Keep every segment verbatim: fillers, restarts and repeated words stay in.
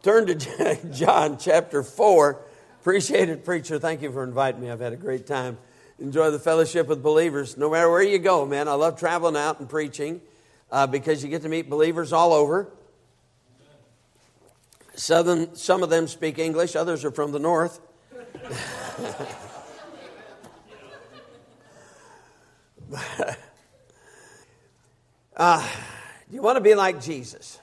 Turn to John chapter four. Appreciate it, preacher. Thank you for inviting me. I've had a great time. Enjoy the fellowship with believers. No matter where you go, man. I love traveling out and preaching uh, because you get to meet believers all over. Southern, some of them speak English. Others are from the north. uh, do you want to be like Jesus?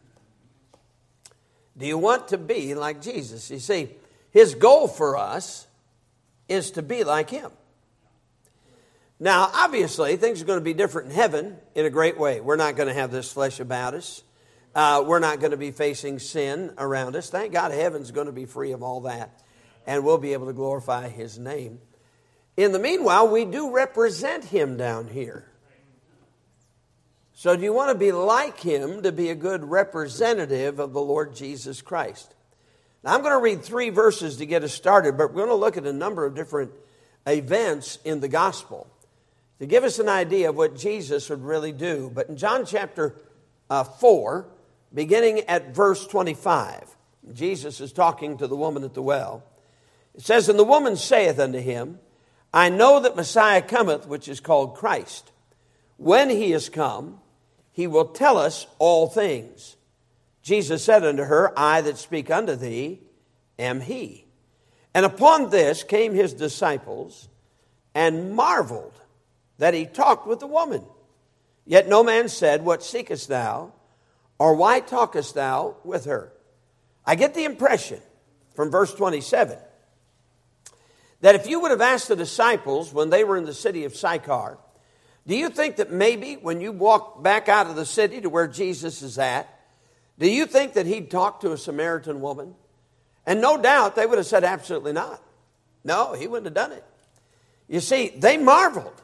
Do you want to be like Jesus? You see, his goal for us is to be like him. Now, obviously, things are going to be different in heaven in a great way. We're not going to have this flesh about us. Uh, we're not going to be facing sin around us. Thank God heaven's going to be free of all that. And we'll be able to glorify his name. In the meanwhile, we do represent him down here. So do you want to be like him to be a good representative of the Lord Jesus Christ? Now, I'm going to read three verses to get us started, but we're going to look at a number of different events in the gospel to give us an idea of what Jesus would really do. But in John chapter uh, four, beginning at verse twenty-five, Jesus is talking to the woman at the well. It says, "And the woman saith unto him, I know that Messiah cometh, which is called Christ. When he is come, he will tell us all things. Jesus said unto her, I that speak unto thee am he. And upon this came his disciples and marveled that he talked with the woman. Yet no man said, What seekest thou? Or why talkest thou with her?" I get the impression from verse twenty-seven that if you would have asked the disciples when they were in the city of Sychar, do you think that maybe when you walk back out of the city to where Jesus is at, do you think that he'd talk to a Samaritan woman? And no doubt they would have said absolutely not. No, he wouldn't have done it. You see, they marveled.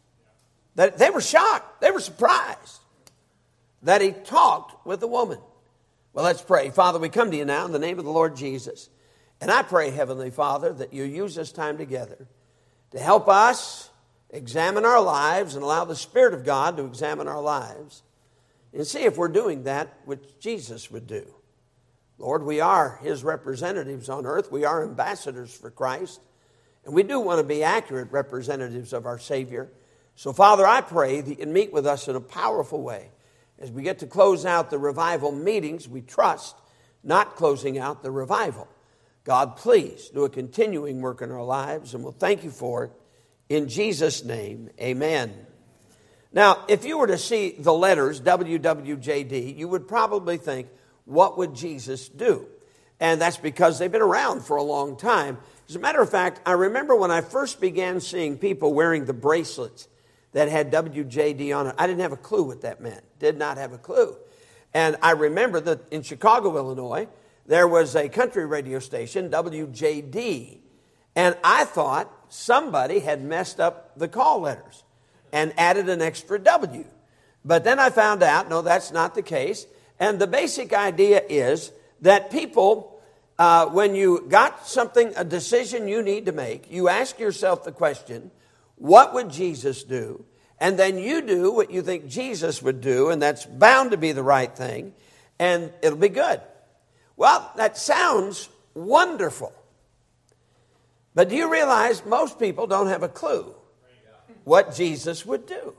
That they were shocked. They were surprised that he talked with the woman. Well, let's pray. Father, we come to you now in the name of the Lord Jesus. And I pray, Heavenly Father, that you use this time together to help us examine our lives and allow the Spirit of God to examine our lives and see if we're doing that which Jesus would do. Lord, we are his representatives on earth. We are ambassadors for Christ. And we do want to be accurate representatives of our Savior. So, Father, I pray that you can meet with us in a powerful way as we get to close out the revival meetings. We trust, not closing out the revival. God, please do a continuing work in our lives, and we'll thank you for it. In Jesus' name, amen. Now, if you were to see the letters W W J D, you would probably think, what would Jesus do? And that's because they've been around for a long time. As a matter of fact, I remember when I first began seeing people wearing the bracelets that had W J D on it, I didn't have a clue what that meant. Did not have a clue. And I remember that in Chicago, Illinois, there was a country radio station, W J D. And I thought somebody had messed up the call letters and added an extra W. But then I found out, no, that's not the case. And the basic idea is that people, uh, when you got something, a decision you need to make, you ask yourself the question, what would Jesus do? And then you do what you think Jesus would do, and that's bound to be the right thing, and it'll be good. Well, that sounds wonderful. But do you realize most people don't have a clue what Jesus would do?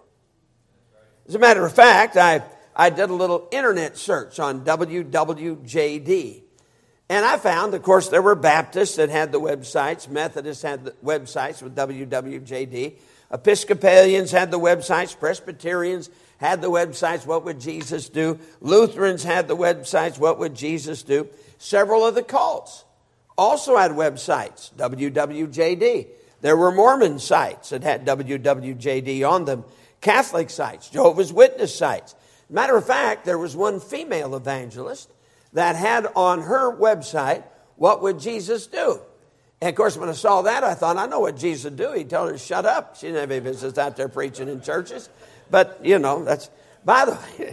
As a matter of fact, I, I did a little internet search on W W J D. And I found, of course, there were Baptists that had the websites. Methodists had the websites with W W J D. Episcopalians had the websites. Presbyterians had the websites, what would Jesus do? Lutherans had the websites, what would Jesus do? Several of the cults also had websites, W W J D. There were Mormon sites that had W W J D on them. Catholic sites, Jehovah's Witness sites. Matter of fact, there was one female evangelist that had on her website, what would Jesus do? And of course, when I saw that, I thought, I know what Jesus would do. He'd tell her to shut up. She didn't have any business out there preaching in churches. But, you know, that's, by the way,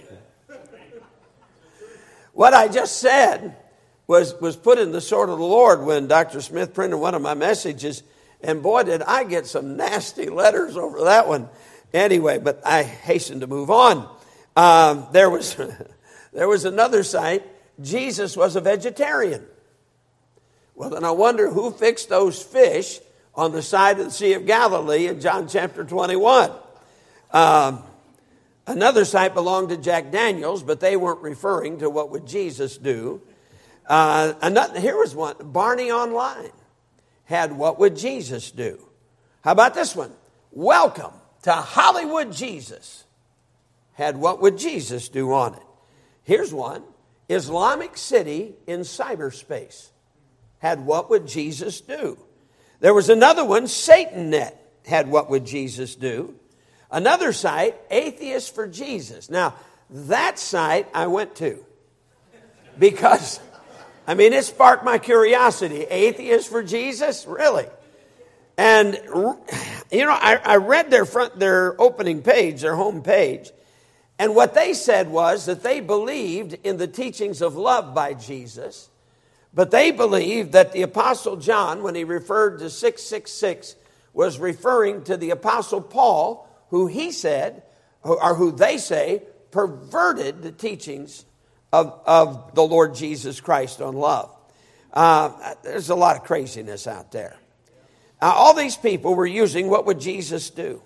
what I just said was, was put in the sword of the Lord when Doctor Smith printed one of my messages. And boy, did I get some nasty letters over that one. Anyway, but I hastened to move on. Um, there was there was another site, Jesus was a vegetarian. Well, then I wonder who fixed those fish on the side of the Sea of Galilee in John chapter twenty-one. Um, another site belonged to Jack Daniels, but they weren't referring to what would Jesus do. Uh, another, here was one. Barney Online had What Would Jesus Do? How about this one? Welcome to Hollywood Jesus had What Would Jesus Do on it. Here's one. Islamic City in Cyberspace had What Would Jesus Do? There was another one, SatanNet had What Would Jesus Do? Another site, Atheists for Jesus. Now, that site I went to because, I mean, it sparked my curiosity. Atheists for Jesus? Really? And, you know, I, I read their front, their opening page, their home page, and what they said was that they believed in the teachings of love by Jesus, but they believed that the Apostle John, when he referred to six six six, was referring to the Apostle Paul, who he said, or who they say, perverted the teachings of, of the Lord Jesus Christ on love. Uh, there's a lot of craziness out there. Uh, all these people were using What Would Jesus Do?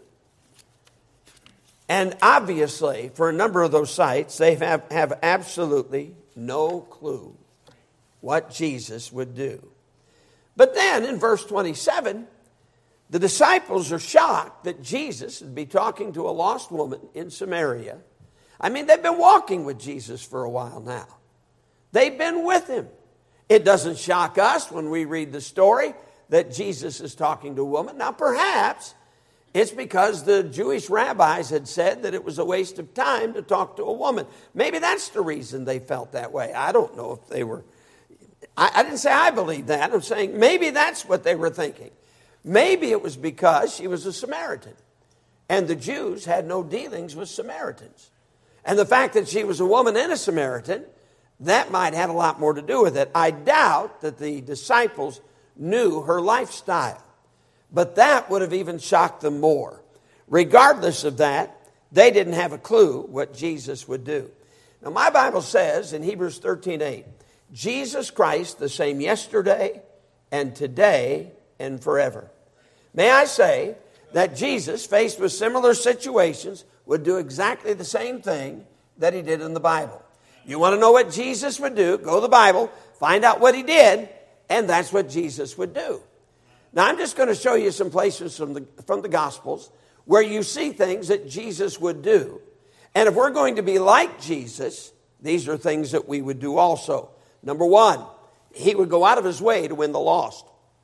And obviously, for a number of those sites, they have, have absolutely no clue what Jesus would do. But then in verse twenty-seven, the disciples are shocked that Jesus would be talking to a lost woman in Samaria. I mean, they've been walking with Jesus for a while now. They've been with him. It doesn't shock us when we read the story that Jesus is talking to a woman. Now, perhaps it's because the Jewish rabbis had said that it was a waste of time to talk to a woman. Maybe that's the reason they felt that way. I don't know if they were... I, I didn't say I believe that. I'm saying maybe that's what they were thinking. Maybe it was because she was a Samaritan, and the Jews had no dealings with Samaritans. And the fact that she was a woman and a Samaritan, that might have a lot more to do with it. I doubt that the disciples knew her lifestyle, but that would have even shocked them more. Regardless of that, they didn't have a clue what Jesus would do. Now, my Bible says in Hebrews thirteen eight, Jesus Christ the same yesterday and today and forever. May I say that Jesus, faced with similar situations, would do exactly the same thing that he did in the Bible. You want to know what Jesus would do? Go to the Bible, find out what he did, and that's what Jesus would do. Now, I'm just going to show you some places from the, from the Gospels where you see things that Jesus would do. And if we're going to be like Jesus, these are things that we would do also. Number one, he would go out of his way to win the lost.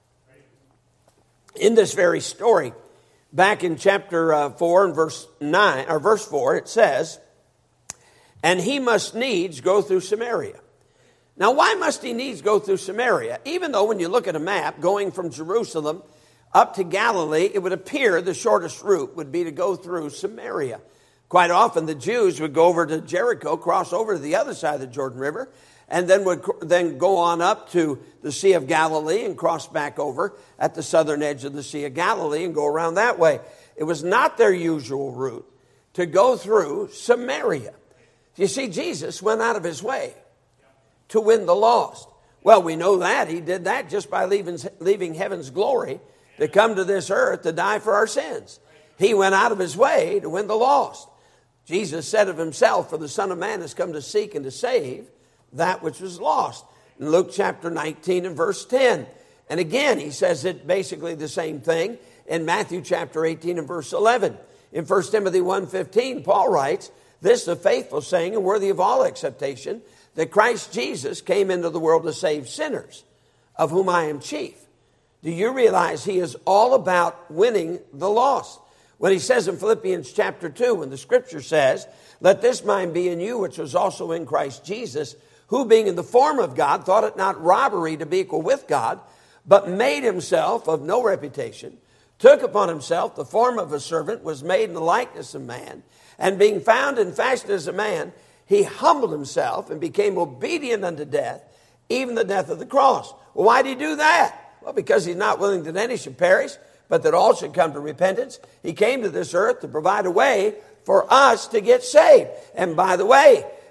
In this very story, back in chapter uh, four and verse nine, or verse four, it says, and he must needs go through Samaria. Now, why must he needs go through Samaria? Even though when you look at a map, going from Jerusalem up to Galilee, it would appear the shortest route would be to go through Samaria. Quite often, the Jews would go over to Jericho, cross over to the other side of the Jordan River, and then would then go on up to the Sea of Galilee and cross back over at the southern edge of the Sea of Galilee and go around that way. It was not their usual route to go through Samaria. You see, Jesus went out of his way to win the lost. Well, we know that. He did that just by leaving, leaving heaven's glory to come to this earth to die for our sins. He went out of his way to win the lost. Jesus said of himself, for the Son of Man has come to seek and to save that which was lost. In Luke chapter nineteen and verse ten. And again, he says it basically the same thing in Matthew chapter eighteen and verse eleven. In First Timothy one fifteen, Paul writes, this is a faithful saying and worthy of all acceptation, that Christ Jesus came into the world to save sinners, of whom I am chief. Do you realize he is all about winning the lost? When he says in Philippians chapter two, when the scripture says, let this mind be in you, which was also in Christ Jesus, who being in the form of God, thought it not robbery to be equal with God, but made himself of no reputation, took upon himself the form of a servant, was made in the likeness of man, and being found and fashioned as a man, he humbled himself and became obedient unto death, even the death of the cross. Well, why did he do that? Well, because he's not willing that any should perish, but that all should come to repentance. He came to this earth to provide a way for us to get saved. And by the way,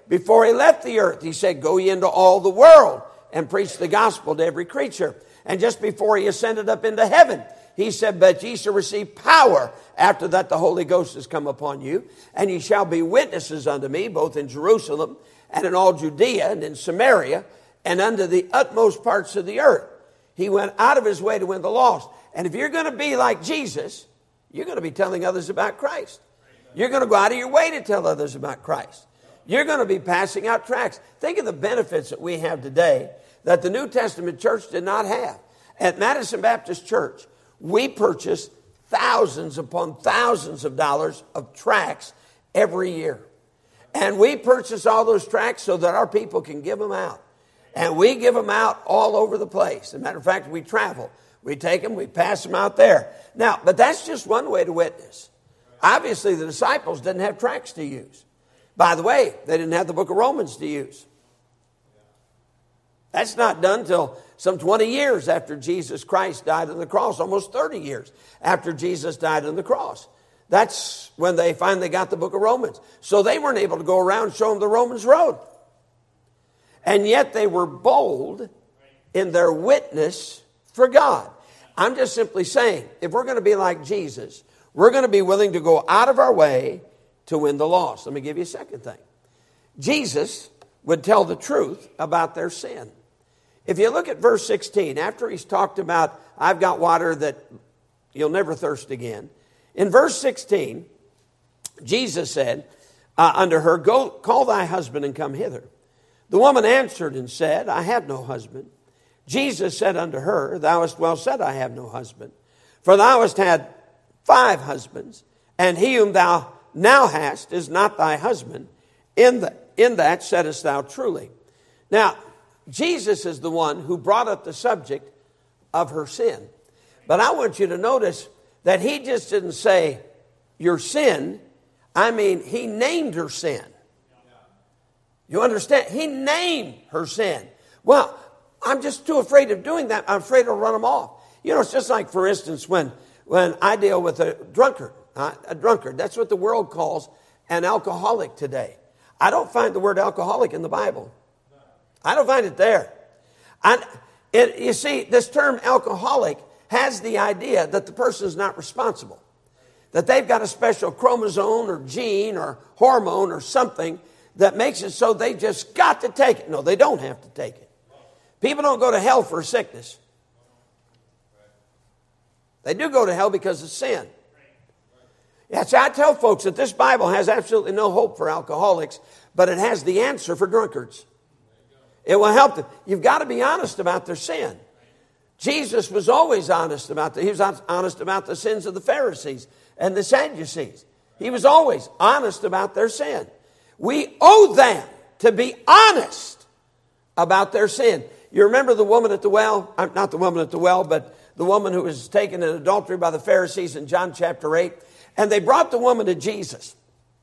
before he left the earth, he said, go ye into all the world and preach the gospel to every creature. And just before he ascended up into heaven, he said, but ye shall receive power after that the Holy Ghost has come upon you. And ye shall be witnesses unto me, both in Jerusalem and in all Judea and in Samaria and unto the utmost parts of the earth. He went out of his way to win the lost. And if you're going to be like Jesus, you're going to be telling others about Christ. You're going to go out of your way to tell others about Christ. You're going to be passing out tracts. Think of the benefits that we have today that the New Testament church did not have. At Madison Baptist Church, we purchase thousands upon thousands of dollars of tracts every year. And we purchase all those tracts so that our people can give them out. And we give them out all over the place. As a matter of fact, we travel. We take them, we pass them out there. Now, but that's just one way to witness. Obviously, the disciples didn't have tracts to use. By the way, they didn't have the book of Romans to use. That's not done until some twenty years after Jesus Christ died on the cross, almost thirty years after Jesus died on the cross. That's when they finally got the book of Romans. So they weren't able to go around and show them the Romans road. And yet they were bold in their witness for God. I'm just simply saying, if we're going to be like Jesus, we're going to be willing to go out of our way to win the lost. Let me give you a second thing. Jesus would tell the truth about their sin. If you look at verse sixteen, after he's talked about, I've got water that you'll never thirst again. In verse sixteen, Jesus said uh, unto her, go call thy husband and come hither. The woman answered and said, I have no husband. Jesus said unto her, thou hast well said, I have no husband. For thou hast had five husbands, and he whom thou now hast is not thy husband. In, the, in that saidest thou truly. Now, Jesus is the one who brought up the subject of her sin. But I want you to notice that he just didn't say, your sin. I mean, he named her sin. You understand? He named her sin. Well, I'm just too afraid of doing that. I'm afraid I'll run them off. You know, it's just like, for instance, when, when I deal with a drunkard. Uh, a drunkard. That's what the world calls an alcoholic today. I don't find the word alcoholic in the Bible. I don't find it there. I, it, you see, this term alcoholic has the idea that the person is not responsible. That they've got a special chromosome or gene or hormone or something that makes it so they just got to take it. No, they don't have to take it. People don't go to hell for sickness. They do go to hell because of sin. Yeah, so I tell folks that this Bible has absolutely no hope for alcoholics, but it has the answer for drunkards. It will help them. You've got to be honest about their sin. Jesus was always honest about that. He was honest about the sins of the Pharisees and the Sadducees. He was always honest about their sin. We owe them to be honest about their sin. You remember the woman at the well? Not the woman at the well, but the woman who was taken in adultery by the Pharisees in John chapter eight. And they brought the woman to Jesus.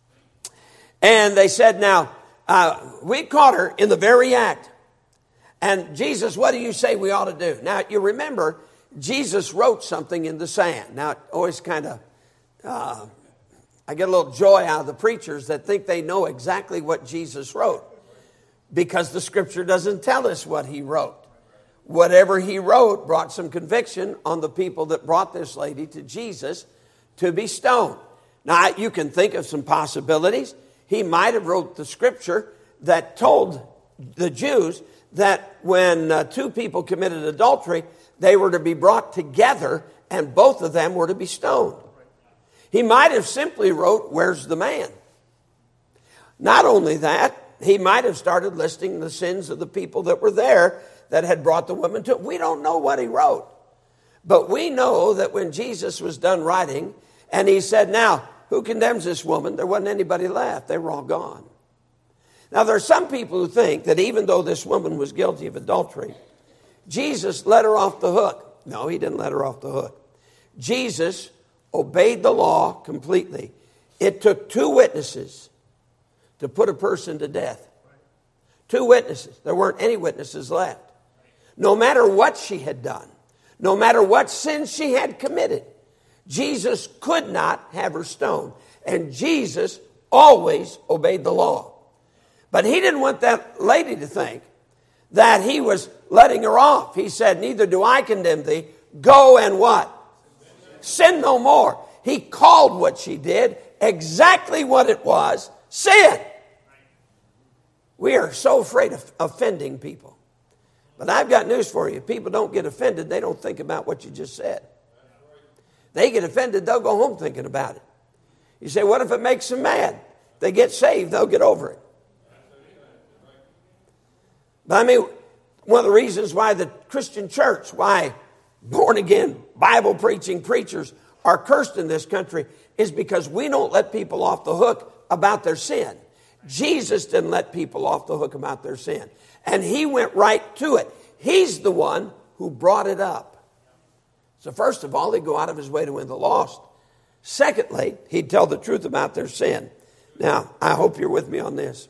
And they said, now, uh, we caught her in the very act. And Jesus, what do you say we ought to do? Now, you remember, Jesus wrote something in the sand. Now, it always kind of, uh, I get a little joy out of the preachers that think they know exactly what Jesus wrote. Because the scripture doesn't tell us what he wrote. Whatever he wrote brought some conviction on the people that brought this lady to Jesus to be stoned. Now, you can think of some possibilities. He might have wrote the scripture that told the Jews that when uh, two people committed adultery, they were to be brought together and both of them were to be stoned. He might have simply wrote, where's the man? Not only that, he might have started listing the sins of the people that were there that had brought the woman to it. We don't know what he wrote. But we know that when Jesus was done writing, and he said, now, who condemns this woman? There wasn't anybody left. They were all gone. Now, there are some people who think that even though this woman was guilty of adultery, Jesus let her off the hook. No, he didn't let her off the hook. Jesus obeyed the law completely. It took two witnesses to put a person to death. Two witnesses. There weren't any witnesses left. No matter what she had done, no matter what sin she had committed, Jesus could not have her stoned. And Jesus always obeyed the law. But he didn't want that lady to think that he was letting her off. He said, neither do I condemn thee. Go and what? Sin no more. He called what she did exactly what it was, sin. We are so afraid of offending people. But I've got news for you. If people don't get offended, they don't think about what you just said. They get offended, they'll go home thinking about it. You say, what if it makes them mad? They get saved, they'll get over it. But I mean, one of the reasons why the Christian church, why born-again, Bible-preaching preachers are cursed in this country is because we don't let people off the hook about their sin. Jesus didn't let people off the hook about their sin. And he went right to it. He's the one who brought it up. So first of all, he'd go out of his way to win the lost. Secondly, he'd tell the truth about their sin. Now, I hope you're with me on this.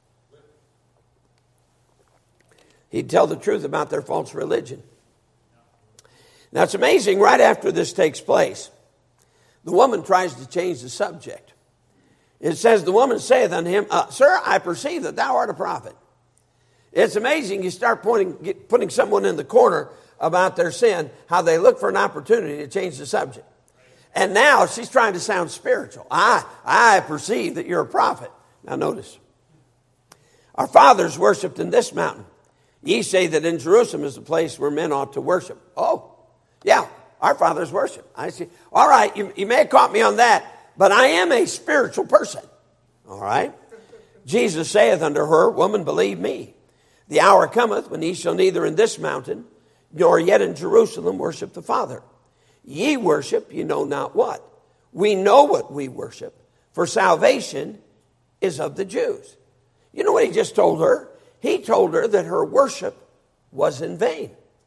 He'd tell the truth about their false religion. Now, it's amazing, right after this takes place, the woman tries to change the subject. It says, the woman saith unto him, uh, Sir, I perceive that thou art a prophet. It's amazing, you start pointing, get, putting someone in the corner about their sin, how they look for an opportunity to change the subject. And now she's trying to sound spiritual. I, I perceive that you're a prophet. Now notice, our fathers worshipped in this mountain. Ye say that in Jerusalem is the place where men ought to worship. Oh, yeah, our fathers worship. I see. All right, you, you may have caught me on that, but I am a spiritual person. All right. Jesus saith unto her, Woman, believe me, the hour cometh when ye shall neither in this mountain nor yet in Jerusalem worship the Father. Ye worship, you know not what. We know what we worship, for salvation is of the Jews. You know what he just told her? He told her that her worship was in vain.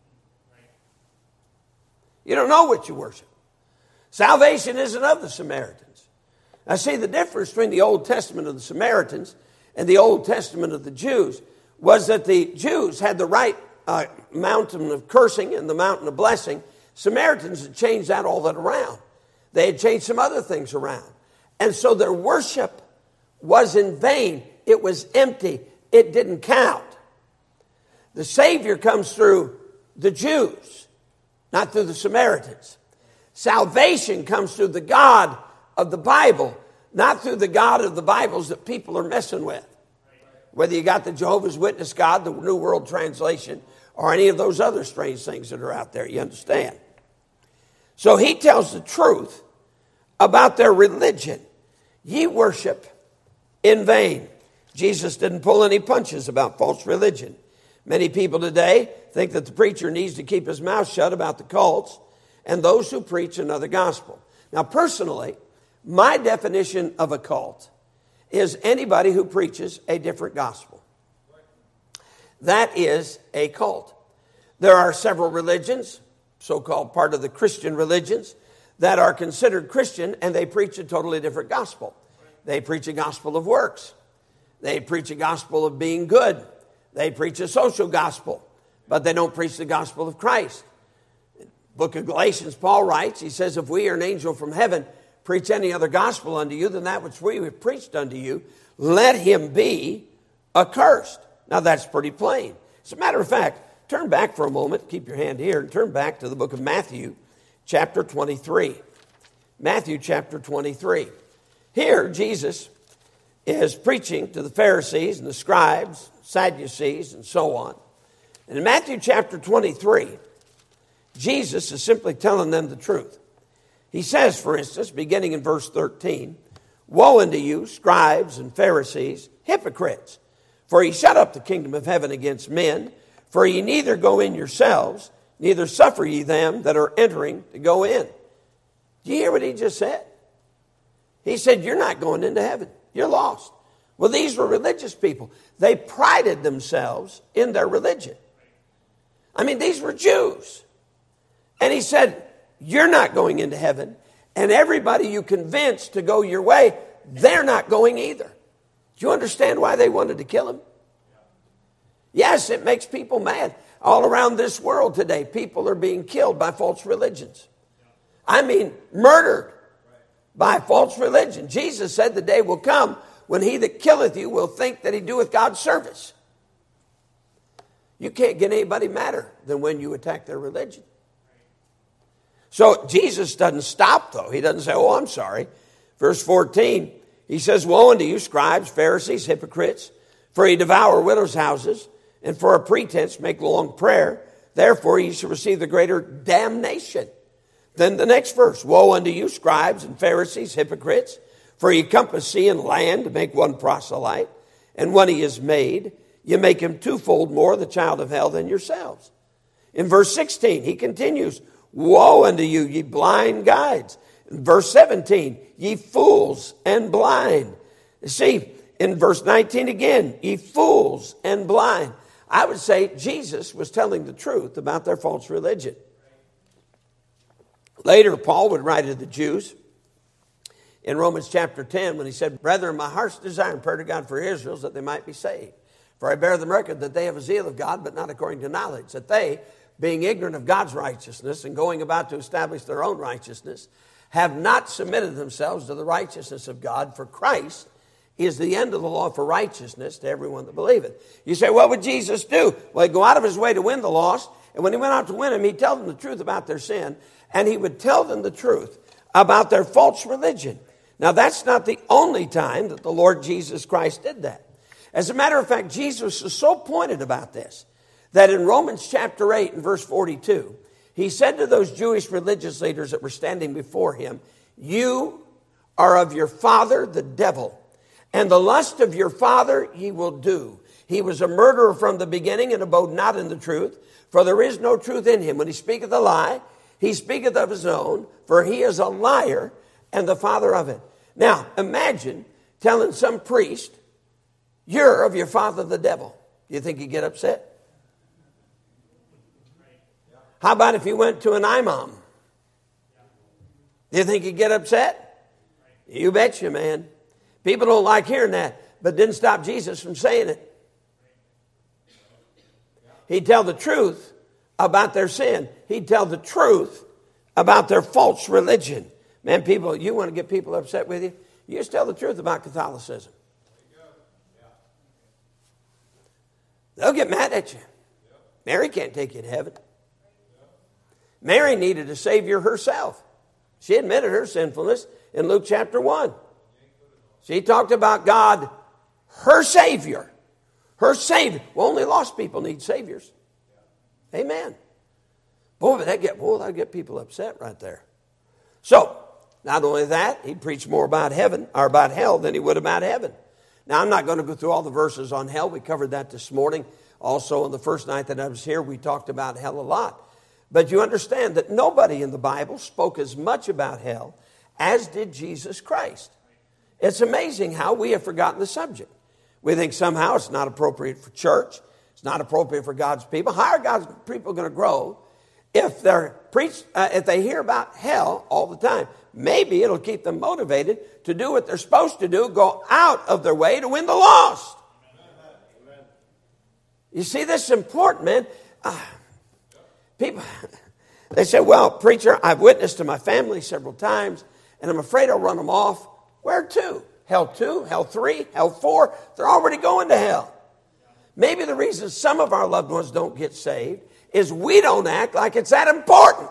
You don't know what you worship. Salvation isn't of the Samaritans. Now see, the difference between the Old Testament of the Samaritans and the Old Testament of the Jews was that the Jews had the right uh, mountain of cursing and the mountain of blessing. Samaritans had changed that all that around. They had changed some other things around. And so their worship was in vain. It was empty. It didn't count. The Savior comes through the Jews, not through the Samaritans. Salvation comes through the God of the Bible, not through the God of the Bibles that people are messing with. Whether you got the Jehovah's Witness God, the New World Translation, or any of those other strange things that are out there, you understand. So he tells the truth about their religion. Ye worship in vain. Jesus didn't pull any punches about false religion. Many people today think that the preacher needs to keep his mouth shut about the cults and those who preach another gospel. Now, personally, my definition of a cult is anybody who preaches a different gospel. That is a cult. There are several religions, so-called part of the Christian religions, that are considered Christian, and they preach a totally different gospel. They preach a gospel of works. They preach a gospel of being good. They preach a social gospel, but they don't preach the gospel of Christ. In the book of Galatians, Paul writes, he says, if we or an angel from heaven preach any other gospel unto you than that which we have preached unto you, let him be accursed. Now that's pretty plain. As a matter of fact, turn back for a moment, keep your hand here, and turn back to the book of Matthew, chapter twenty-three. Matthew chapter twenty-three. Here, Jesus is preaching to the Pharisees and the scribes, Sadducees, and so on. And in Matthew chapter twenty-three, Jesus is simply telling them the truth. He says, for instance, beginning in verse thirteen, Woe unto you, scribes and Pharisees, hypocrites! For ye shut up the kingdom of heaven against men, for ye neither go in yourselves, neither suffer ye them that are entering to go in. Do you hear what he just said? He said, you're not going into heaven. You're lost. Well, these were religious people. They prided themselves in their religion. I mean, these were Jews. And he said, you're not going into heaven. And everybody you convinced to go your way, they're not going either. Do you understand why they wanted to kill him? Yes, it makes people mad. All around this world today, people are being killed by false religions. I mean, murdered by false religion. Jesus said the day will come when he that killeth you will think that he doeth God's service. You can't get anybody madder than when you attack their religion. So Jesus doesn't stop, though. He doesn't say, oh, I'm sorry. Verse fourteen, he says, woe unto you, scribes, Pharisees, hypocrites, for ye devour widows' houses, and for a pretense make long prayer. Therefore ye shall receive the greater damnation. Then the next verse, woe unto you, scribes and Pharisees, hypocrites, for ye compass sea and land to make one proselyte, and when he is made, you make him twofold more the child of hell than yourselves. In verse sixteen, he continues, woe unto you, ye blind guides. In verse seventeen, ye fools and blind. You see, in verse nineteen again, ye fools and blind. I would say Jesus was telling the truth about their false religion. Later, Paul would write to the Jews in Romans chapter ten when he said, brethren, my heart's desire and prayer to God for Israel is that they might be saved. For I bear them record that they have a zeal of God, but not according to knowledge. That they, being ignorant of God's righteousness and going about to establish their own righteousness, have not submitted themselves to the righteousness of God. For Christ is the end of the law for righteousness to everyone that believeth. You say, what would Jesus do? Well, he'd go out of his way to win the lost. And when he went out to win them, he'd tell them the truth about their sin. And he would tell them the truth about their false religion. Now, that's not the only time that the Lord Jesus Christ did that. As a matter of fact, Jesus is so pointed about this that in Romans chapter eight and verse forty-two, he said to those Jewish religious leaders that were standing before him, you are of your father, the devil, and the lust of your father ye will do. He was a murderer from the beginning and abode not in the truth, for there is no truth in him. When he speaketh a lie, he speaketh of his own, for he is a liar and the father of it. Now, imagine telling some priest, you're of your father, the devil. Do you think he'd get upset? How about if you went to an imam? Do you think he'd get upset? You betcha, man. People don't like hearing that, but didn't stop Jesus from saying it. He'd tell the truth about their sin. He'd tell the truth about their false religion. Man, people, you want to get people upset with you? You just tell the truth about Catholicism. They'll get mad at you. Mary can't take you to heaven. Mary needed a Savior herself. She admitted her sinfulness in Luke chapter one. She talked about God, her Savior. Her Savior. Well, only lost people need Saviors. Amen. Boy, but that get, boy, that'd get people upset right there. So, not only that, he preached more about heaven, or about hell, than he would about heaven. Now, I'm not going to go through all the verses on hell. We covered that this morning. Also, on the first night that I was here, we talked about hell a lot. But you understand that nobody in the Bible spoke as much about hell as did Jesus Christ. It's amazing how we have forgotten the subject. We think somehow it's not appropriate for church. It's not appropriate for God's people. How are God's people going to grow if they're preach, uh, if they hear about hell all the time? Maybe it'll keep them motivated to do what they're supposed to do, go out of their way to win the lost. Amen. You see, this is important, man. Uh, people, they say, well, preacher, I've witnessed to my family several times, and I'm afraid I'll run them off. Where to? Hell two, hell three, hell four. They're already going to hell. Maybe the reason some of our loved ones don't get saved is we don't act like it's that important.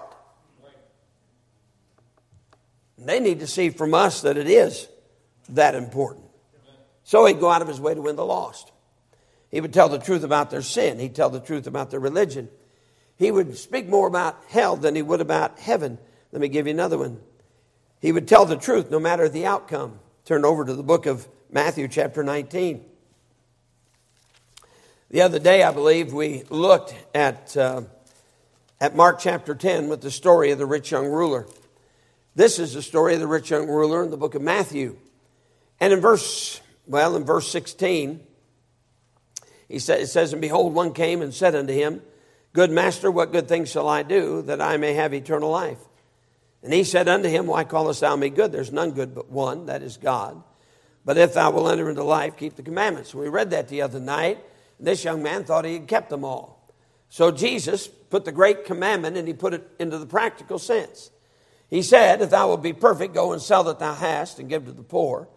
They need to see from us that it is that important. So he'd go out of his way to win the lost. He would tell the truth about their sin. He'd tell the truth about their religion. He would speak more about hell than he would about heaven. Let me give you another one. He would tell the truth no matter the outcome. Turn over to the book of Matthew chapter nineteen. The other day, I believe, we looked at, uh, at Mark chapter ten with the story of the rich young ruler. This is the story of the rich young ruler in the book of Matthew. And in verse, well, in verse sixteen, he sa- it says, and behold, one came and said unto him, good master, what good things shall I do that I may have eternal life? And he said unto him, why callest thou me good? There's none good but one, that is God. But if thou wilt enter into life, keep the commandments. We read that the other night. And this young man thought he had kept them all. So Jesus put the great commandment and he put it into the practical sense. He said, if thou wilt be perfect, go and sell that thou hast and give to the poor.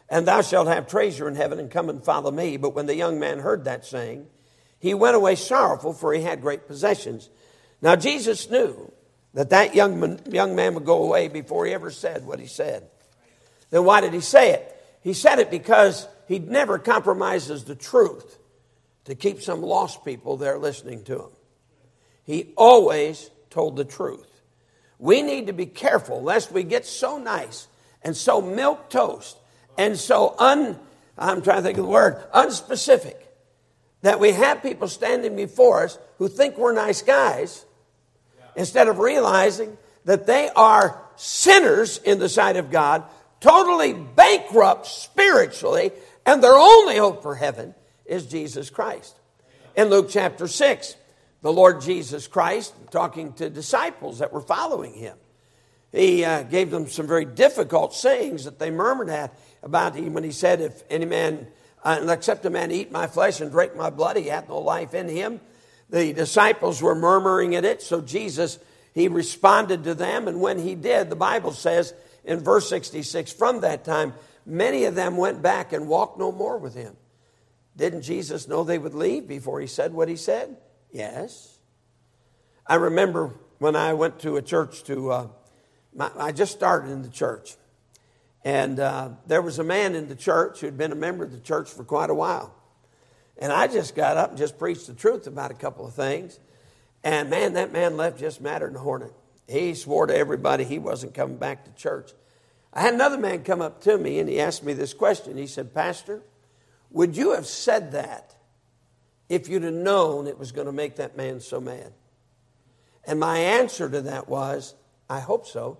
and thou shalt have treasure in heaven, and come and follow me. But when the young man heard that saying, he went away sorrowful, for he had great possessions. Now Jesus knew that that young man, young man would go away before he ever said what he said. Then why did he say it? He said it because he never compromises the truth to keep some lost people there listening to him. He always told the truth. We need to be careful lest we get so nice and so milquetoast and so un, I'm trying to think of the word, unspecific, that we have people standing before us who think we're nice guys instead of realizing that they are sinners in the sight of God, totally bankrupt spiritually, and their only hope for heaven is Jesus Christ. In Luke chapter six, the Lord Jesus Christ, talking to disciples that were following him, he uh, gave them some very difficult sayings that they murmured at about him when he said, if any man, uh, except a man eat my flesh and drink my blood, he hath no life in him. The disciples were murmuring at it, so Jesus, he responded to them, and when he did, the Bible says in verse sixty-six, from that time, many of them went back and walked no more with him. Didn't Jesus know they would leave before he said what he said? Yes. I remember when I went to a church to, uh, my, I just started in the church. And uh, there was a man in the church who'd been a member of the church for quite a while. And I just got up and just preached the truth about a couple of things. And man, that man left just madder than a hornet. He swore to everybody he wasn't coming back to church. I had another man come up to me and he asked me this question. He said, Pastor, would you have said that if you'd have known it was going to make that man so mad? And my answer to that was, I hope so.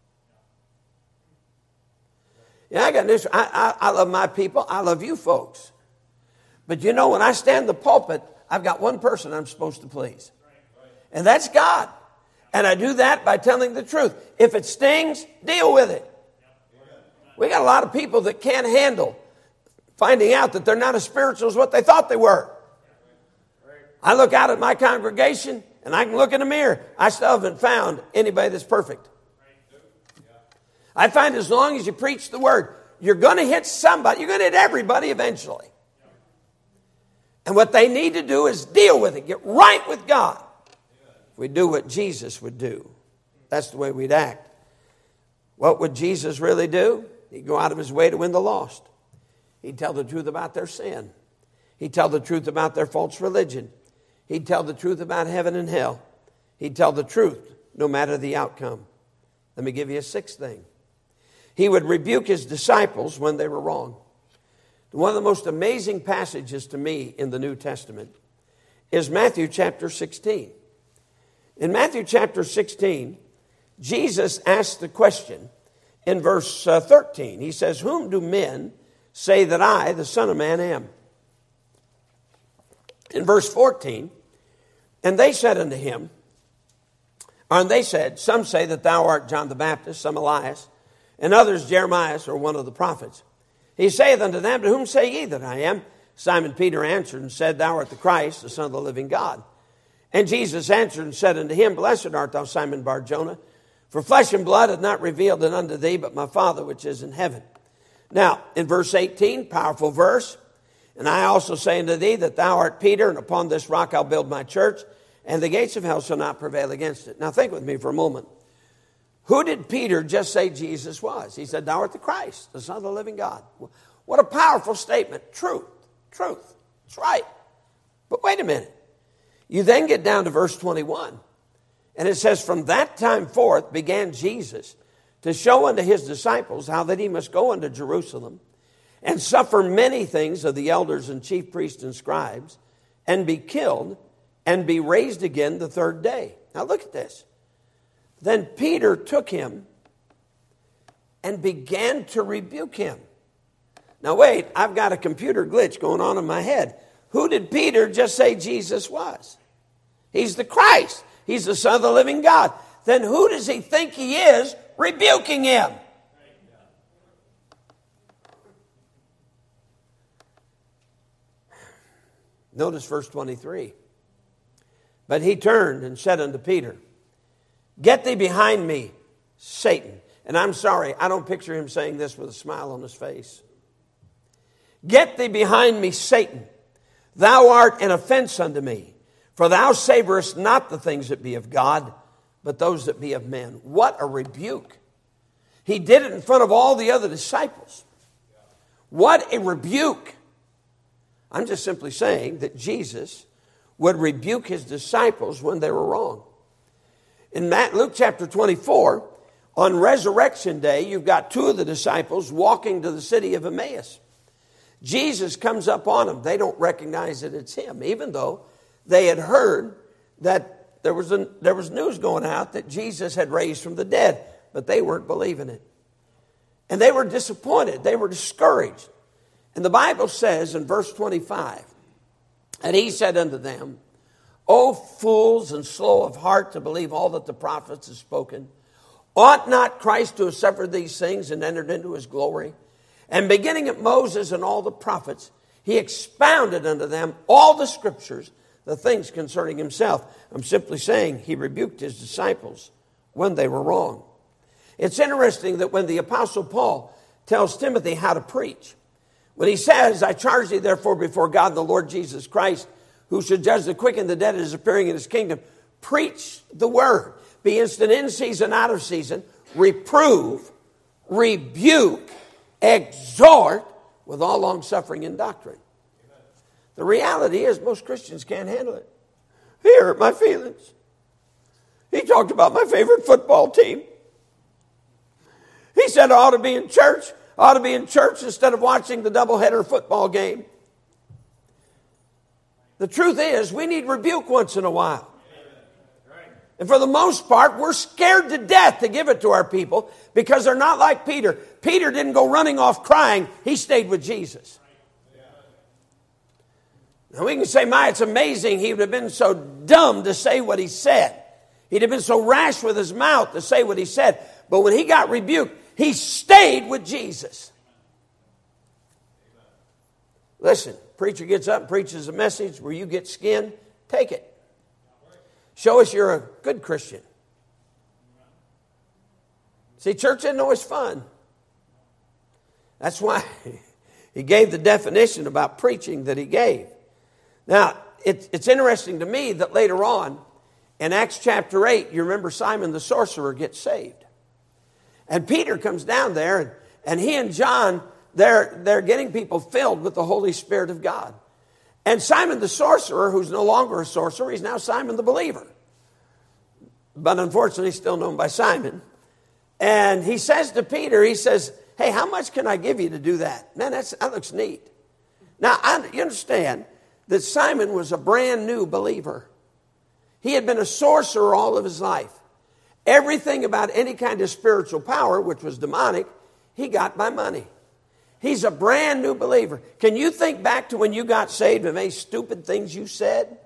Yeah, I got this. I, I, I love my people. I love you folks. But you know, when I stand in the pulpit, I've got one person I'm supposed to please. And that's God. And I do that by telling the truth. If it stings, deal with it. We got a lot of people that can't handle finding out that they're not as spiritual as what they thought they were. I look out at my congregation and I can look in the mirror. I still haven't found anybody that's perfect. I find as long as you preach the word, you're going to hit somebody. You're going to hit everybody eventually. And what they need to do is deal with it. Get right with God. If we do what Jesus would do, that's the way we'd act. What would Jesus really do? He'd go out of his way to win the lost. He'd tell the truth about their sin. He'd tell the truth about their false religion. He'd tell the truth about heaven and hell. He'd tell the truth no matter the outcome. Let me give you a sixth thing. He would rebuke his disciples when they were wrong. One of the most amazing passages to me in the New Testament is Matthew chapter sixteen. In Matthew chapter sixteen, Jesus asked the question in verse uh, thirteen. He says, whom do men say that I, the Son of Man, am? In verse fourteen, and they said unto him, and they said, some say that thou art John the Baptist, some Elias, and others Jeremiah or one of the prophets. He saith unto them, to whom say ye that I am? Simon Peter answered and said, thou art the Christ, the Son of the living God. And Jesus answered and said unto him, blessed art thou, Simon Bar-Jonah, for flesh and blood hath not revealed it unto thee, but my Father which is in heaven. Now, in verse eighteen, powerful verse, and I also say unto thee that thou art Peter, and upon this rock I'll build my church, and the gates of hell shall not prevail against it. Now think with me for a moment. Who did Peter just say Jesus was? He said, thou art the Christ, the Son of the living God. What a powerful statement. Truth. Truth. It's right. But wait a minute. You then get down to verse twenty-one. And it says, from that time forth began Jesus to show unto his disciples how that he must go unto Jerusalem and suffer many things of the elders and chief priests and scribes and be killed and be raised again the third day. Now look at this. Then Peter took him and began to rebuke him. Now wait, I've got a computer glitch going on in my head. Who did Peter just say Jesus was? He's the Christ. He's the Son of the living God. Then who does he think he is rebuking him? Notice verse twenty-three. But he turned and said unto Peter, get thee behind me, Satan. And I'm sorry, I don't picture him saying this with a smile on his face. Get thee behind me, Satan. Thou art an offense unto me. For thou savorest not the things that be of God, but those that be of men. What a rebuke. He did it in front of all the other disciples. What a rebuke. I'm just simply saying that Jesus would rebuke his disciples when they were wrong. In Luke chapter twenty-four, on Resurrection Day, you've got two of the disciples walking to the city of Emmaus. Jesus comes up on them. They don't recognize that it's him, even though they had heard that there was, a, there was news going out that Jesus had raised from the dead, but they weren't believing it. And they were disappointed. They were discouraged. And the Bible says in verse twenty-five, and he said unto them, O fools and slow of heart to believe all that the prophets have spoken, ought not Christ to have suffered these things and entered into his glory? And beginning at Moses and all the prophets, he expounded unto them all the scriptures, the things concerning himself. I'm simply saying he rebuked his disciples when they were wrong. It's interesting that when the Apostle Paul tells Timothy how to preach, when he says, I charge thee therefore before God and the Lord Jesus Christ, who should judge the quick and the dead as appearing in his kingdom, preach the word. Be instant in season, out of season. Reprove, rebuke, exhort with all long suffering and doctrine. The reality is most Christians can't handle it. He hurt my feelings. He talked about my favorite football team. He said I ought to be in church. I ought to be in church instead of watching the doubleheader football game. The truth is, we need rebuke once in a while. And for the most part, we're scared to death to give it to our people because they're not like Peter. Peter didn't go running off crying. He stayed with Jesus. Now we can say, my, it's amazing he would have been so dumb to say what he said. He'd have been so rash with his mouth to say what he said. But when he got rebuked, he stayed with Jesus. Listen, preacher gets up and preaches a message where you get skinned, take it. Show us you're a good Christian. See, church isn't always fun. That's why he gave the definition about preaching that he gave. Now, it, it's interesting to me that later on, in Acts chapter eight, you remember Simon the sorcerer gets saved. And Peter comes down there, and, and he and John, they're, they're getting people filled with the Holy Spirit of God. And Simon the sorcerer, who's no longer a sorcerer, he's now Simon the believer. But unfortunately, still known by Simon. And he says to Peter, he says, hey, how much can I give you to do that? Man, that's, that looks neat. Now, I, you understand that Simon was a brand new believer. He had been a sorcerer all of his life. Everything about any kind of spiritual power, which was demonic, he got by money. He's a brand new believer. Can you think back to when you got saved and any stupid things you said?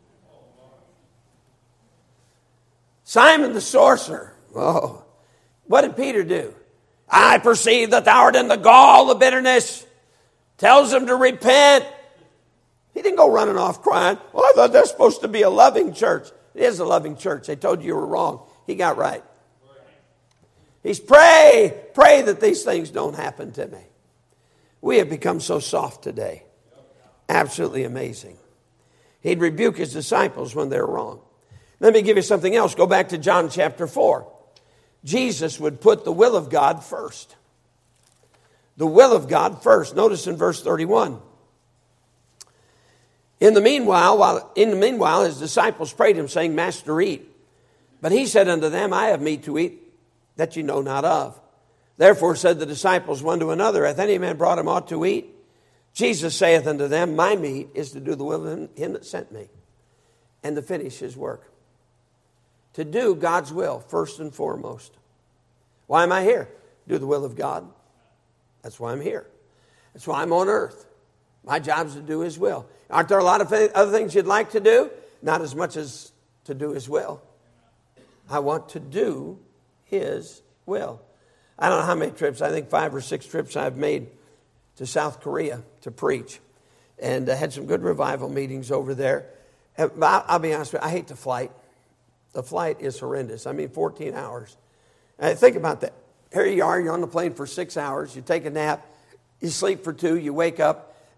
Simon the sorcerer. Oh, what did Peter do? I perceive that thou art in the gall of bitterness. Tells him to repent. He didn't go running off crying. Well, I thought that's supposed to be a loving church. It is a loving church. They told you you were wrong. He got right. He's pray, pray that these things don't happen to me. We have become so soft today. Absolutely amazing. He'd rebuke his disciples when they're wrong. Let me give you something else. Go back to John chapter four. Jesus would put the will of God first. The will of God first. Notice in verse thirty-one. In the meanwhile, while in the meanwhile, his disciples prayed him, saying, Master, eat. But he said unto them, I have meat to eat that ye know not of. Therefore said the disciples one to another, hath any man brought him aught to eat? Jesus saith unto them, my meat is to do the will of him that sent me, and to finish his work. To do God's will, first and foremost. Why am I here? Do the will of God. That's why I'm here. That's why I'm on earth. My job is to do his will. Aren't there a lot of other things you'd like to do? Not as much as to do his will. I want to do his will. I don't know how many trips, I think five or six trips I've made to South Korea to preach. And I had some good revival meetings over there. And I'll be honest with you, I hate the flight. The flight is horrendous. I mean, fourteen hours. And think about that. Here you are, you're on the plane for six hours. You take a nap. You sleep for two. You wake up.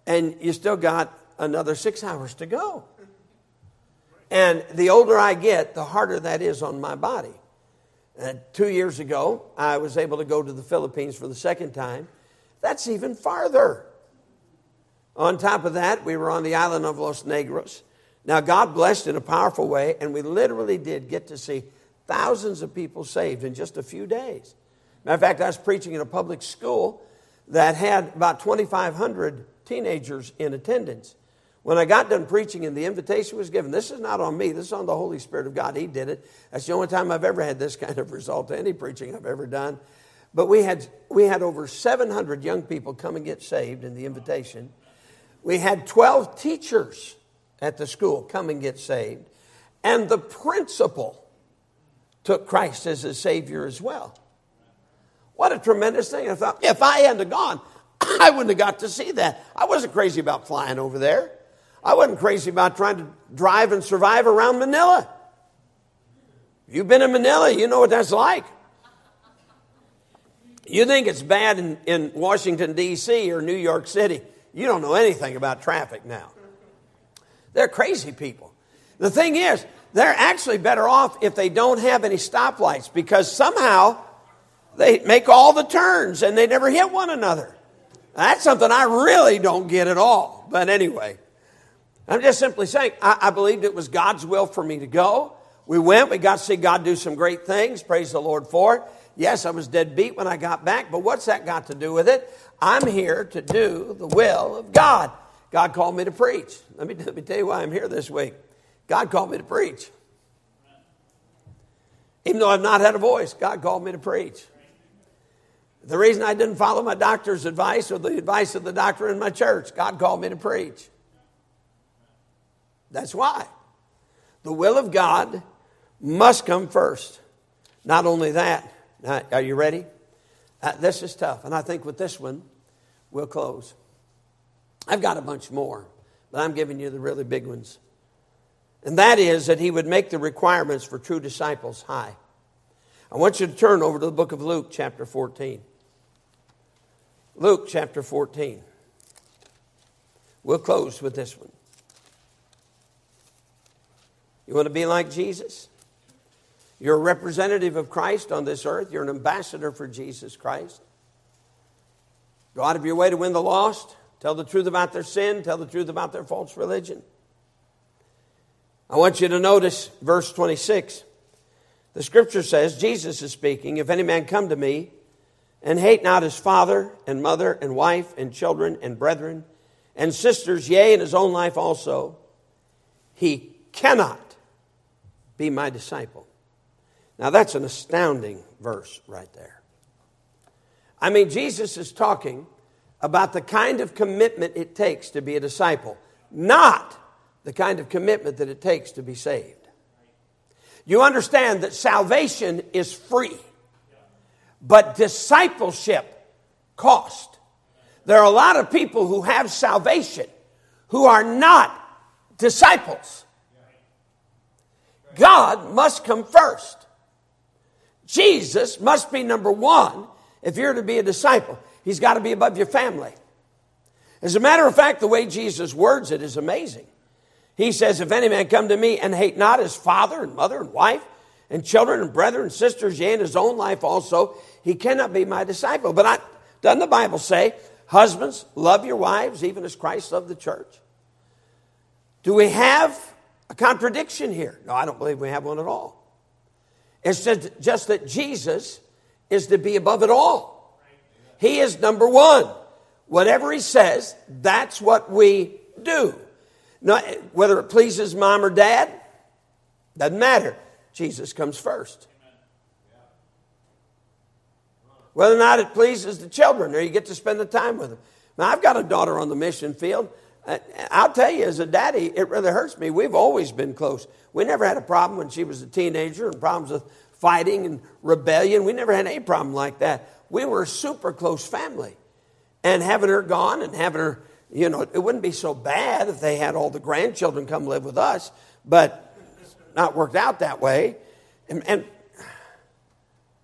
and you still got another six hours to go. And the older I get, the harder that is on my body. Uh, two years ago, I was able to go to the Philippines for the second time. That's even farther. On top of that, we were on the island of Los Negros. Now, God blessed in a powerful way, and we literally did get to see thousands of people saved in just a few days. Matter of fact, I was preaching in a public school that had about twenty-five hundred teenagers in attendance. When I got done preaching and the invitation was given, this is not on me, this is on the Holy Spirit of God. He did it. That's the only time I've ever had this kind of result to any preaching I've ever done. But we had, we had over seven hundred young people come and get saved in the invitation. We had twelve teachers at the school come and get saved. And the principal took Christ as his Savior as well. What a tremendous thing. I thought, if I hadn't gone, I wouldn't have got to see that. I wasn't crazy about flying over there. I wasn't crazy about trying to drive and survive around Manila. You've been in Manila, you know what that's like. You think it's bad in, in Washington, D C or New York City. You don't know anything about traffic now. They're crazy people. The thing is, they're actually better off if they don't have any stoplights, because somehow they make all the turns and they never hit one another. That's something I really don't get at all. But anyway, I'm just simply saying, I, I believed it was God's will for me to go. We went, we got to see God do some great things. Praise the Lord for it. Yes, I was dead beat when I got back, but what's that got to do with it? I'm here to do the will of God. God called me to preach. Let me, let me tell you why I'm here this week. God called me to preach. Even though I've not had a voice, God called me to preach. The reason I didn't follow my doctor's advice or the advice of the doctor in my church, God called me to preach. That's why. The will of God must come first. Not only that, now, are you ready? Uh, this is tough, and I think with this one, we'll close. I've got a bunch more, but I'm giving you the really big ones. And that is that he would make the requirements for true disciples high. I want you to turn over to the book of Luke, chapter fourteen. Luke, chapter fourteen. We'll close with this one. You want to be like Jesus? You're a representative of Christ on this earth. You're an ambassador for Jesus Christ. Go out of your way to win the lost. Tell the truth about their sin. Tell the truth about their false religion. I want you to notice verse twenty-six. The scripture says, Jesus is speaking, if any man come to me and hate not his father and mother and wife and children and brethren and sisters, yea, and his own life also, he cannot be my disciple. Now that's an astounding verse right there. I mean, Jesus is talking about the kind of commitment it takes to be a disciple, not the kind of commitment that it takes to be saved. You understand that salvation is free, but discipleship cost. There are a lot of people who have salvation who are not disciples. God must come first. Jesus must be number one if you're to be a disciple. He's got to be above your family. As a matter of fact, the way Jesus words it is amazing. He says, if any man come to me and hate not his father and mother and wife and children and brethren and sisters, yea, and his own life also, he cannot be my disciple. But I, doesn't the Bible say, husbands, love your wives, even as Christ loved the church? Do we have a contradiction here? No, I don't believe we have one at all. It's just, just that Jesus is to be above it all. He is number one. Whatever he says, that's what we do. Now, whether it pleases mom or dad, doesn't matter. Jesus comes first. Whether or not it pleases the children or you get to spend the time with them. Now, I've got a daughter on the mission field. I'll tell you, as a daddy, it really hurts me. We've always been close. We never had a problem when she was a teenager and problems with fighting and rebellion. We never had any problem like that. We were a super close family. And having her gone and having her, you know, it wouldn't be so bad if they had all the grandchildren come live with us, but it's not worked out that way. And, and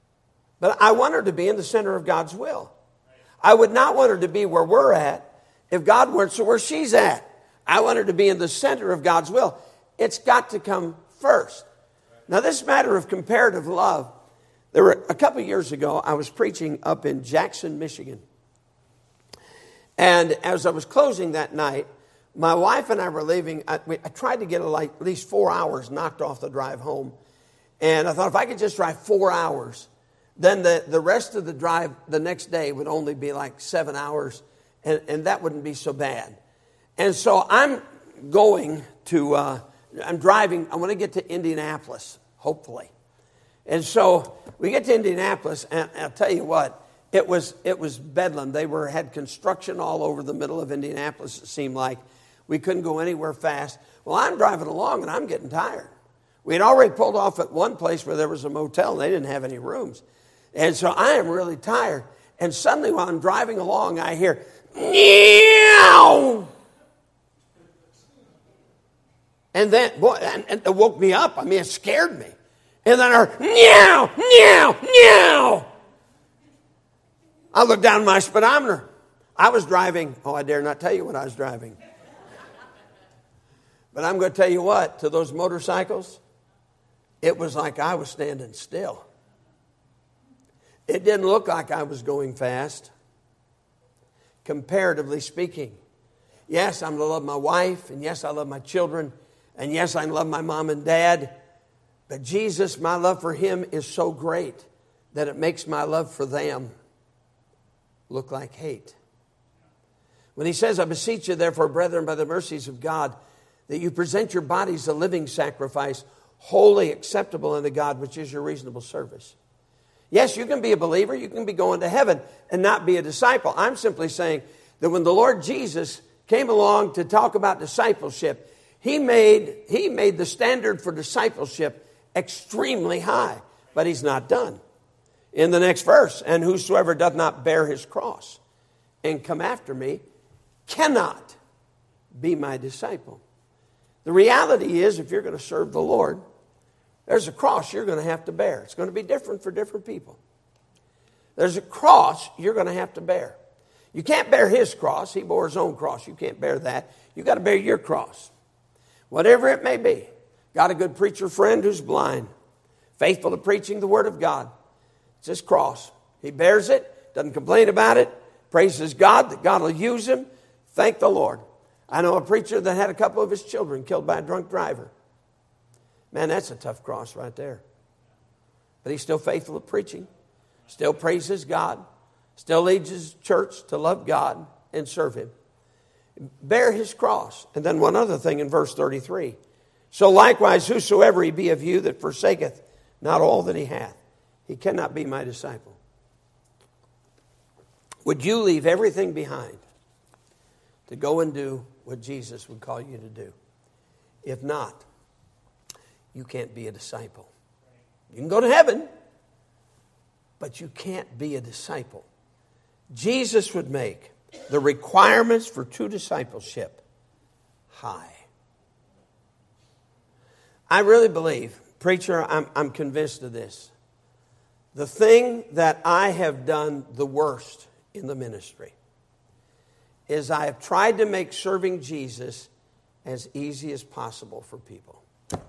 but I want her to be in the center of God's will. I would not want her to be where we're at if God weren't so where she's at. I want her to be in the center of God's will. It's got to come first. Now, this matter of comparative love, there were a couple of years ago, I was preaching up in Jackson, Michigan. And as I was closing that night, my wife and I were leaving. I, we, I tried to get a, like, at least four hours knocked off the drive home. And I thought if I could just drive four hours, then the, the rest of the drive the next day would only be like seven hours. And, and that wouldn't be so bad. And so I'm going to, uh, I'm driving, I want to get to Indianapolis, hopefully. And so we get to Indianapolis, and I'll tell you what, it was it was bedlam. They were had construction all over the middle of Indianapolis, it seemed like. We couldn't go anywhere fast. Well, I'm driving along, and I'm getting tired. We had already pulled off at one place where there was a motel, and they didn't have any rooms. And so I am really tired. And suddenly, while I'm driving along, I hear, meow. And then, boy, and, and it woke me up. I mean, it scared me. And then I heard, meow, meow, meow. I looked down my speedometer. I was driving. Oh, I dare not tell you what I was driving. But I'm going to tell you what, to those motorcycles, it was like I was standing still. It didn't look like I was going fast, comparatively speaking. Yes, I'm going to love my wife, and yes, I love my children, and yes, I love my mom and dad. But Jesus, my love for him is so great that it makes my love for them look like hate. When he says, I beseech you, therefore, brethren, by the mercies of God, that you present your bodies a living sacrifice, wholly acceptable unto God, which is your reasonable service. Yes, you can be a believer, you can be going to heaven and not be a disciple. I'm simply saying that when the Lord Jesus came along to talk about discipleship, he made, he made the standard for discipleship extremely high, but he's not done. In the next verse, and whosoever doth not bear his cross and come after me cannot be my disciple. The reality is, if you're going to serve the Lord, there's a cross you're going to have to bear. It's going to be different for different people. There's a cross you're going to have to bear. You can't bear his cross. He bore his own cross. You can't bear that. You've got to bear your cross. Whatever it may be. Got a good preacher friend who's blind, faithful to preaching the word of God. It's his cross. He bears it, doesn't complain about it, praises God that God will use him. Thank the Lord. I know a preacher that had a couple of his children killed by a drunk driver. Man, that's a tough cross right there. But he's still faithful at preaching, still praises God, still leads his church to love God and serve him. Bear his cross. And then one other thing in verse thirty-three. So likewise, whosoever he be of you that forsaketh not all that he hath, he cannot be my disciple. Would you leave everything behind to go and do what Jesus would call you to do? If not, you can't be a disciple. You can go to heaven, but you can't be a disciple. Jesus would make the requirements for true discipleship high. I really believe, preacher, I'm, I'm convinced of this. The thing that I have done the worst in the ministry is I have tried to make serving Jesus as easy as possible for people.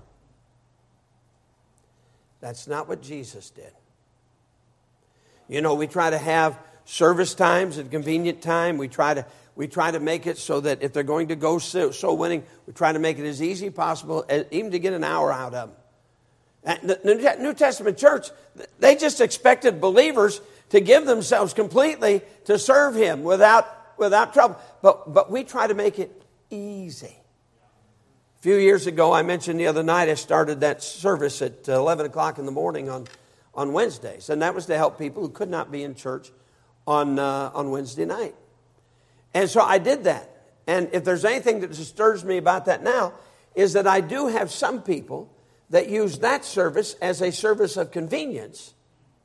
That's not what Jesus did. You know, we try to have service times at a convenient time. We try to we try to make it so that if they're going to go soul winning, we try to make it as easy as possible, even to get an hour out of them. The New Testament church, they just expected believers to give themselves completely to serve him without, without trouble. But, but we try to make it easy. A few years ago, I mentioned the other night, I started that service at eleven o'clock in the morning on, on Wednesdays. And that was to help people who could not be in church on, uh, on Wednesday night. And so I did that. And if there's anything that disturbs me about that now, is that I do have some people that use that service as a service of convenience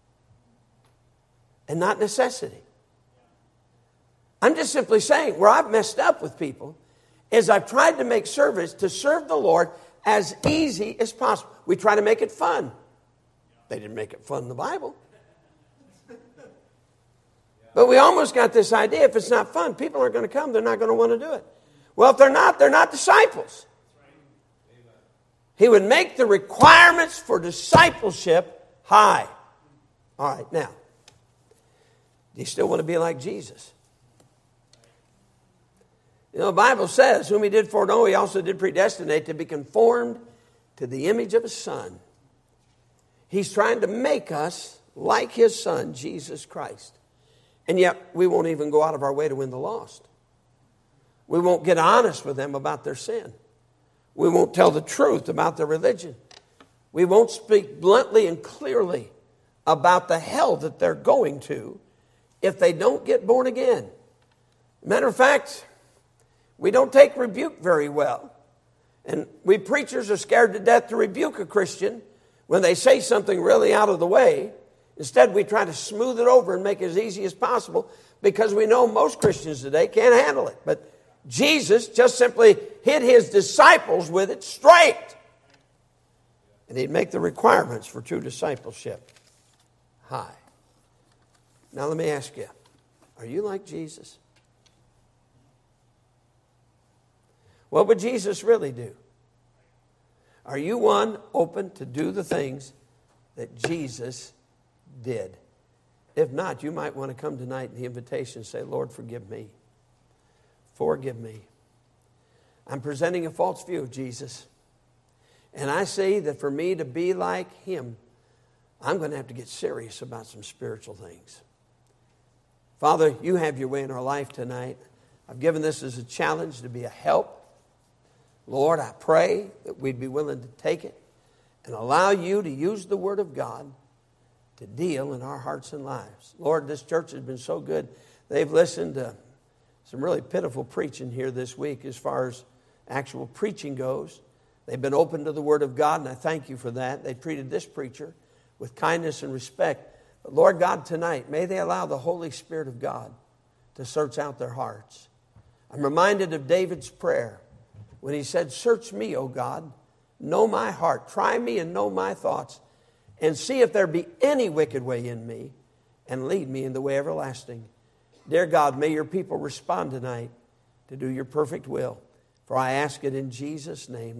and not necessity. I'm just simply saying, where I've messed up with people is I've tried to make service to serve the Lord as easy as possible. We try to make it fun. They didn't make it fun in the Bible. But we almost got this idea, if it's not fun, people aren't going to come. They're not going to want to do it. Well, if they're not, they're not disciples. He would make the requirements for discipleship high. All right, now, do you still want to be like Jesus? You know, the Bible says, whom he did foreknow, he also did predestinate to be conformed to the image of his Son. He's trying to make us like his Son, Jesus Christ. And yet, we won't even go out of our way to win the lost. We won't get honest with them about their sin. We won't tell the truth about their religion. We won't speak bluntly and clearly about the hell that they're going to if they don't get born again. Matter of fact, we don't take rebuke very well. And we preachers are scared to death to rebuke a Christian when they say something really out of the way. Instead, we try to smooth it over and make it as easy as possible because we know most Christians today can't handle it. But Jesus just simply hit his disciples with it straight. And he'd make the requirements for true discipleship high. Now let me ask you, are you like Jesus? What would Jesus really do? Are you one open to do the things that Jesus did? If not, you might want to come tonight in the invitation and say, Lord, forgive me. Forgive me. I'm presenting a false view of Jesus. And I see that for me to be like him, I'm going to have to get serious about some spiritual things. Father, you have your way in our life tonight. I've given this as a challenge to be a help. Lord, I pray that we'd be willing to take it and allow you to use the Word of God to deal in our hearts and lives. Lord, this church has been so good. They've listened to some really pitiful preaching here this week as far as actual preaching goes. They've been open to the Word of God, and I thank you for that. They treated this preacher with kindness and respect. But Lord God, tonight, may they allow the Holy Spirit of God to search out their hearts. I'm reminded of David's prayer when he said, search me, O God, know my heart, try me and know my thoughts, and see if there be any wicked way in me, and lead me in the way everlasting. Dear God, may your people respond tonight to do your perfect will. For I ask it in Jesus' name.